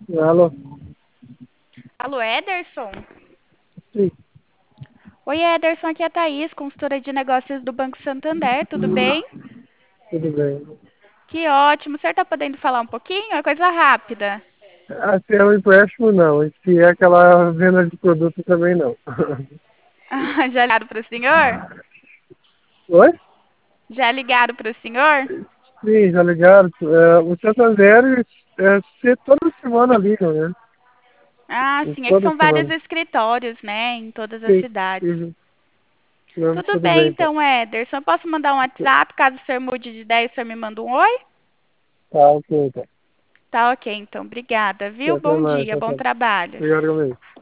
Alô? Alô, Ederson? Sim, Oi, Ederson, aqui é a Thaís, consultora de negócios do Banco Santander, tudo bem? tudo bem. Que ótimo, o senhor está podendo falar um pouquinho? É coisa rápida. Se é um empréstimo, não. E se é aquela venda de produto, também não. Já ligaram para o senhor? Oi? Já ligaram para o senhor? Sim, já ligaram. O Santander, toda semana ligam, né? Ah, sim, é que Toda são vários semana. escritórios, né, em todas as Sim, cidades. uhum. Não, Tudo tudo bem, bem, então. então, Ederson. Eu posso mandar um WhatsApp, caso o senhor mude de ideia, o senhor me manda um oi? Tá, ok, então. Tá ok, então. Obrigada, viu? Até Bom mais, dia, até bom mais. trabalho. Obrigado, igualmente.